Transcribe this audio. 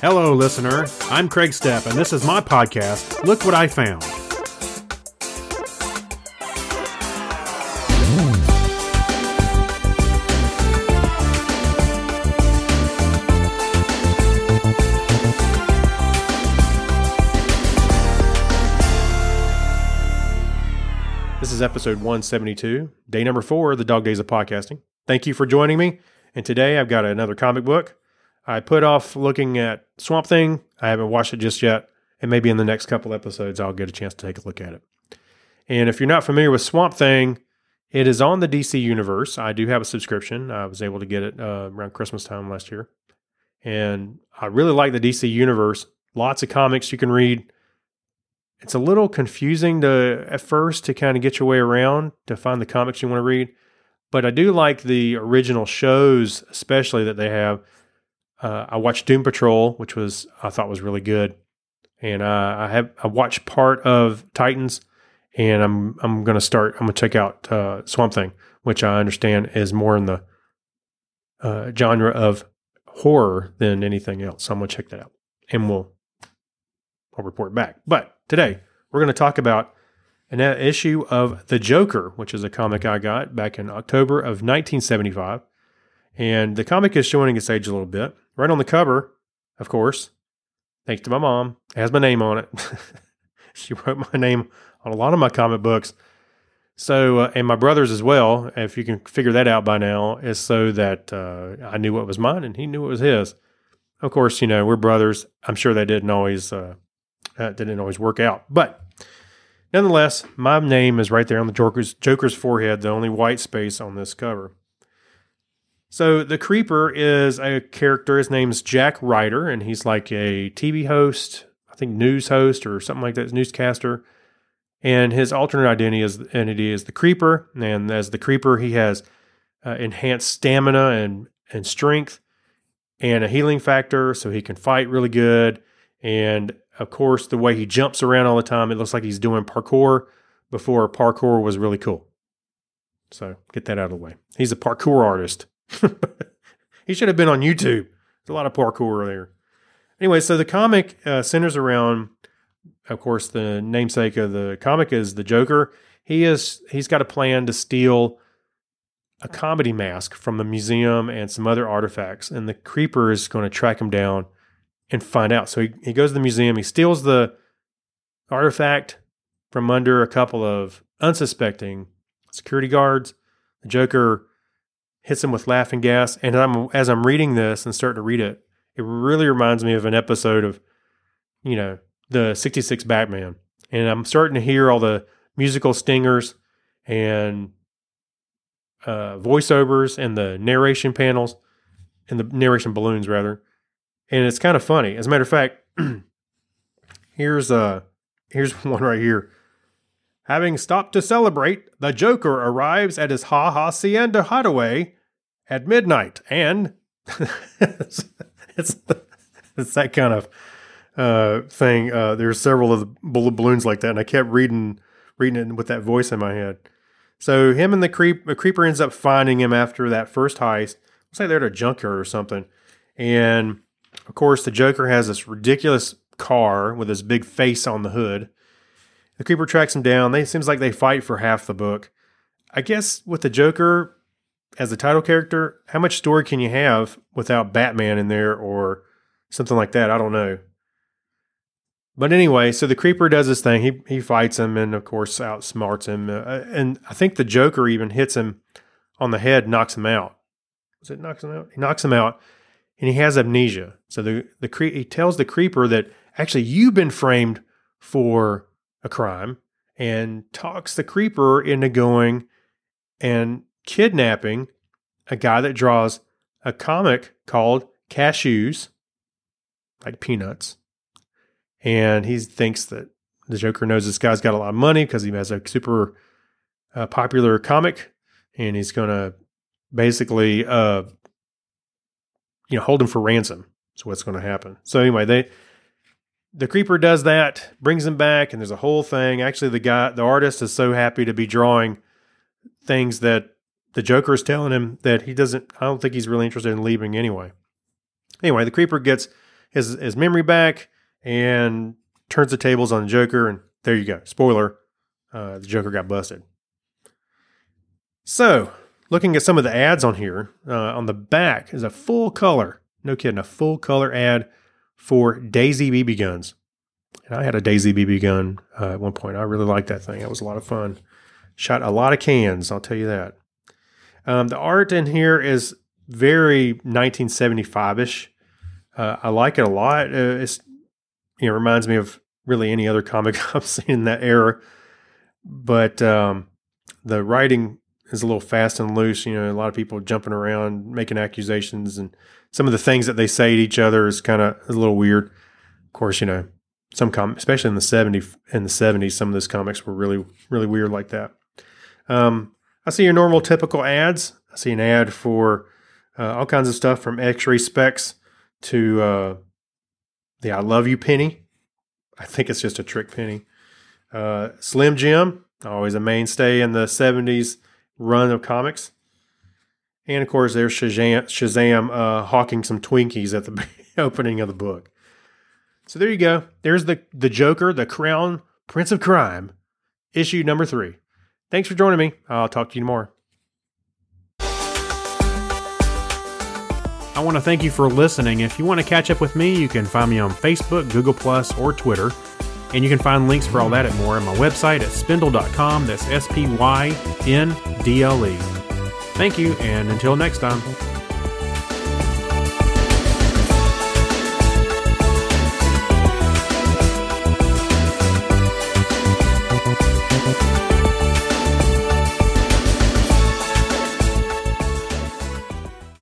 Hello, listener. I'm Craig Stepp, and this is my podcast, Look What I Found. This is episode 172, day number 4 of the Dog Days of Podcasting. Thank you for joining me, and today I've got another comic book. I put off looking at Swamp Thing. I haven't watched it just yet, and maybe in the next couple episodes I'll get a chance to take a look at it. And if you're not familiar with Swamp Thing, it is on the DC Universe. I do have a subscription. I was able to get it around Christmas time last year. And I really like the DC Universe. Lots of comics you can read. It's a little confusing at first to kind of get your way around to find the comics you want to read. But I do like the original shows, especially that they have. I watched Doom Patrol, which I thought was really good. And I watched part of Titans, and I'm going to check out Swamp Thing, which I understand is more in the genre of horror than anything else. So I'm going to check that out, and I'll report back. But today, we're going to talk about an issue of The Joker, which is a comic I got back in October of 1975. And the comic is showing its age a little bit. Right on the cover, of course, thanks to my mom, it has my name on it. She wrote my name on a lot of my comic books. So, and my brother's as well, if you can figure that out by now, is so that I knew what was mine and he knew what was his. Of course, we're brothers. I'm sure that didn't always work out. But nonetheless, my name is right there on the Joker's forehead, the only white space on this cover. So the Creeper is a character. His name's Jack Ryder, and he's like a TV host, I think news host or something like that, newscaster. And his alternate identity is the Creeper. And as the Creeper, he has enhanced stamina and strength and a healing factor, so he can fight really good. And of course, the way he jumps around all the time, it looks like he's doing parkour before parkour was really cool. So get that out of the way. He's a parkour artist. He should have been on YouTube. There's a lot of parkour there. Anyway, so the comic centers around, of course, the namesake of the comic is the Joker. He's got a plan to steal a comedy mask from the museum and some other artifacts, and the Creeper is going to track him down and find out. So he goes to the museum, he steals the artifact from under a couple of unsuspecting security guards. The Joker hits him with laughing gas, and as I'm reading this and starting to read it, it really reminds me of an episode of, the 66 Batman. And I'm starting to hear all the musical stingers and voiceovers and the narration panels, and the narration balloons, rather. And it's kind of funny. As a matter of fact, here's one right here. Having stopped to celebrate, the Joker arrives at his Hacienda hideaway at midnight, and it's that kind of thing. There's several of the balloons like that, and I kept reading it with that voice in my head. So him and the Creeper ends up finding him after that first heist. Looks like they're at a junkyard or something, and of course the Joker has this ridiculous car with his big face on the hood. The Creeper tracks him down. It seems like they fight for half the book. I guess with the Joker as the title character, how much story can you have without Batman in there or something like that? I don't know. But anyway, so the Creeper does his thing. He fights him and, of course, outsmarts him. And I think the Joker even hits him on the head, knocks him out. Was it knocks him out? He knocks him out, and he has amnesia. So he tells the Creeper that, actually, you've been framed for a crime, and talks the Creeper into going and kidnapping a guy that draws a comic called Cashews, like peanuts. And he thinks that the Joker knows this guy's got a lot of money because he has a super popular comic, and he's going to basically, hold him for ransom. That's what's going to happen. So anyway, the Creeper does that, brings him back, and there's a whole thing. Actually, the artist is so happy to be drawing things that the Joker is telling him that I don't think he's really interested in leaving anyway. Anyway, the Creeper gets his memory back and turns the tables on the Joker. And there you go. Spoiler, the Joker got busted. So, looking at some of the ads on here, on the back is a full color, no kidding, a full color ad for Daisy BB guns. And I had a Daisy BB gun at one point. I really liked that thing. It was a lot of fun. Shot a lot of cans, I'll tell you that. The art in here is very 1975-ish. I like it a lot. It reminds me of really any other comic I've seen in that era. But the writing is a little fast and loose. A lot of people jumping around, making accusations, and some of the things that they say to each other is kind of a little weird. Of course, some comics, especially in the 70s, some of those comics were really, really weird like that. I see your normal typical ads. I see an ad for all kinds of stuff from X-ray specs to the I Love You penny. I think it's just a trick penny. Slim Jim, always a mainstay in the 70s run of comics. And of course, there's Shazam hawking some Twinkies at the opening of the book. So there you go. There's the Joker, the Crown Prince of Crime, issue number 3. Thanks for joining me. I'll talk to you tomorrow. I want to thank you for listening. If you want to catch up with me, you can find me on Facebook, Google+, or Twitter. And you can find links for all that and more on my website at spindle.com. That's SPYNDLE. Thank you, and until next time.